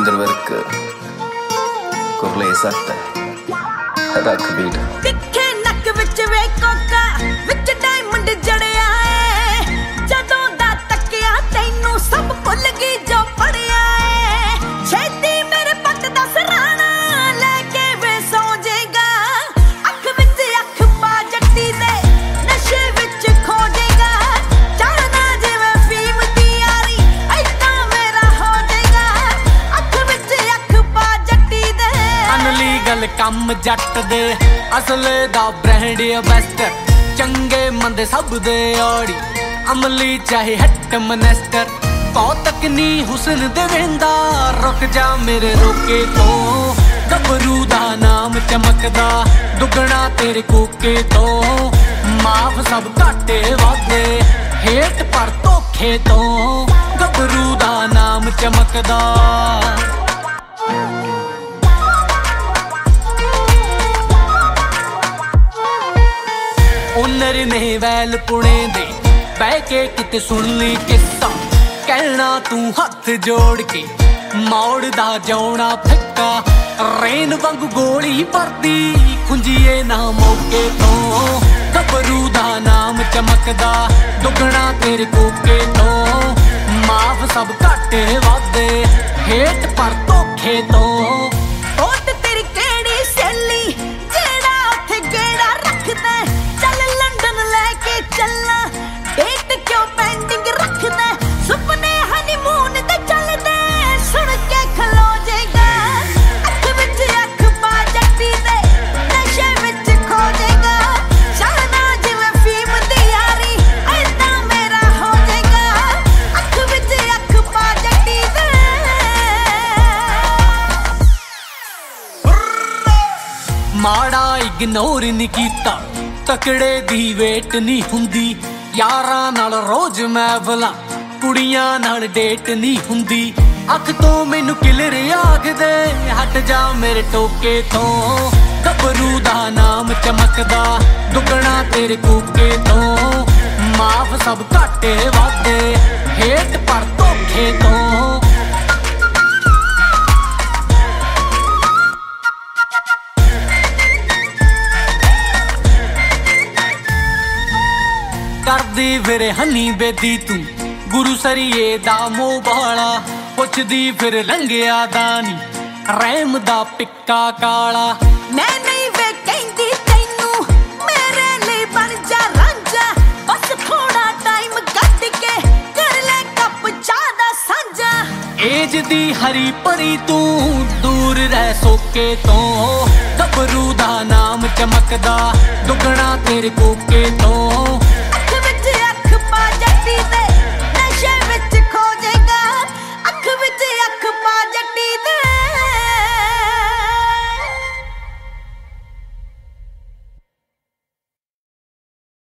Windrwerk Kurle Satta Rakh beat ਤਿੱਖੇ ਨੱਕ ਵਿੱਚ ਵੇ ਕੋਕਾ ਵਿੱਚ ਡਾਇਮੰਡ ਜੜਿਆ ਏ ਜਦੋਂ ਦਾ ਤੱਕਿਆ ਤੈਨੂੰ ਸਭ ਭੁੱਲ ਗਈ ਜੋ ਪੜਿਆ ਏ ਛੇਤੀ ਮੇਰੇ ਪੱਟ ਦਾ ਸਰਾਣਾ ਲੈ ਕੇ ਵੇ ਸੌ ਜਾਏਗਾ ਅੱਖ ਵਿੱਚ ਅੱਖ ਪਾ ਜੱਟੀ ਦੇ ਨਸ਼ੇ ਵਿੱਚ ਖੋ ਜਾਏਗਾ ਚਾਹਨਾ ਜਿਵੇਂ ਫੀਮ ਦੀ ਯਾਰੀ ਐਦਾਂ ਮੇਰਾ ਹੋ ਜਾਏਗਾ ਅੱਖ ਵਿੱਚ ਅੱਖ ਪਾ ਜੱਟੀ ਦੇ ਅਨਲੀਗਲ ਕੰਮ ਜੱਟ ਦੇ ਅਸਲੇ ਦਾ ਬ੍ਰਾਂਡ ਬੈਸਟਰ ਚੰਗੇ ਮੰਦੇ ਸਭ ਦੇ ਆੜੀ ਅਮਲੀ ਚਾਹੇ ਹੱਟ ਮਨੈਸਟਰ ਕੌਤਕ ਨੀ ਹੁਸਨ ਦੇ ਵੇਂਦਾ ਰੁਕ ਜਾ ਮੇਰੇ ਰੋਕੇ ਤੋਂ ਗੱਭਰੂ ਦਾ ਨਾਮ ਚਮਕਦਾ ਦੁੱਗਣਾ ਤੇਰੇ ਕੋਕੇ ਤੋਂ ਮਾਫ ਸਭ ਘਾਟੇ ਵਾਦੇ ਹੇਠ ਪਰ ਧੋਖੇ ਤੋਂ ਗੱਭਰੂ ਦਾ ਨਾਮ ਚਮਕਦਾ ਉਨਰ ਨੇ ਵੈਲ ਪੁਣੇ ਦੇ ਬਹਿ ਕੇ ਕਿਤੇ ਸੁਣ ਲਈ ਕਿੱਸਾ ਕਹਿਣਾ ਤੂੰ ਹੱਥ ਜੋੜ ਕੇ ਮੌੜਦਾ ਜਾਉਣਾ ਫਿੱਕਾ ਰੇਨ ਵਾਂਗੂ ਗੋਲੀ ਭਰਦੀ ਖੁੰਝੀਏ ਨਾ ਮੌਕੇ ਤੋਂ ਗੱਭਰੂ ਦਾ ਨਾਮ ਚਮਕਦਾ ਦੁੱਗਣਾ ਤੇਰੇ ਕੋਕੇ ਤੋਂ ਮਾਫ ਸਭ ਘਾਟੇ ਵਾਦੇ ਹੇਠ ਪਰ ਧੋਖੇ ਤੋਂ ਸੁਪਨੇ ਹਨੀਮੂਨ ਤੇ ਚੱਲਦੇ ਸੁਣ ਕੇ ਖਲੋ ਜਾਏਗਾ ਅੱਖ ਵਿੱਚ ਅੱਖ ਪਾ ਜੱਟੀ ਦੇ ਨਸ਼ੇ ਵਿੱਚ ਖੋ ਜਾਏਗਾ ਚਾਹਨਾ ਜਿਵੇਂ ਫੀਮ ਦੀ ਯਾਰੀ ਐਦਾਂ ਮੇਰਾ ਹੋ ਜਾਏਗਾ ਅੱਖ ਵਿੱਚ ਅੱਖ ਪਾ ਜੱਟੀ ਦੇ ਮਾੜਾ ਇਗਨੋਰ ਨਹੀਂ ਕੀਤਾ ਤਕੜੇ ਦੀ ਵੇਟ ਨਹੀਂ ਹੁੰਦੀ ਯਾਰਾਂ ਨਾਲ ਰੋਜ਼ ਮੈਂ ਬਲਾ ਕੁੜੀਆਂ ਨਾਲ ਡੇਟ ਨਹੀਂ ਹੁੰਦੀ ਅੱਖ ਤੋਂ ਮੈਨੂੰ ਕਿਲਰ ਆਖਦੇ ਹਟ ਜਾ ਮੇਰੇ ਟੋਕੇ ਤੋਂ ਗੱਭਰੂ ਦਾ ਨਾਮ ਚਮਕਦਾ ਦੁੱਗਣਾ ਤੇਰੇ ਕੋਕੇ ਤੋਂ ਮਾਫ ਸਭ ਘਾਟੇ ਵਾਦੇ ਹੇਠ ਪਰ ਧੋਖੇ ਤੋਂ ਕਰਦੀ ਫਿਰ ਹਨੀ ਬੇਦੀ ਤੂੰ ਗੁਰੂ ਸਰੀਏ ਦਾ ਮੋਹ ਬਾਲਾ ਪੁੱਛਦੀ ਫਿਰ ਲੰਘਿਆ ਦਾਨੀ ਰਹਿਮ ਦਾ ਪਿੱਕਾ ਕਾਲਾ ਮੈਂ ਨਹੀਂ ਵੇ ਕਹਿੰਦੀ ਤੈਨੂੰ ਮੇਰੇ ਲਈ ਬਣ ਜਾ ਰਾਂਝਾ ਬਸ ਥੋੜਾ ਟਾਈਮ ਕੱਢ ਕੇ ਕਰ ਲੈ ਕੱਪ ਚਾਹ ਦਾ ਸਾਂਝਾ ਏਜ ਦੀ ਹਰੀ ਭਰੀ ਤੂੰ ਦੂਰ ਰਹਿ ਸੋਕੇ ਤੋਂ ਗੱਭਰੂ ਦਾ ਨਾਮ ਚਮਕਦਾ ਦੁੱਗਣਾ ਤੇਰੇ ਕੋਕੇ ਤੋਂ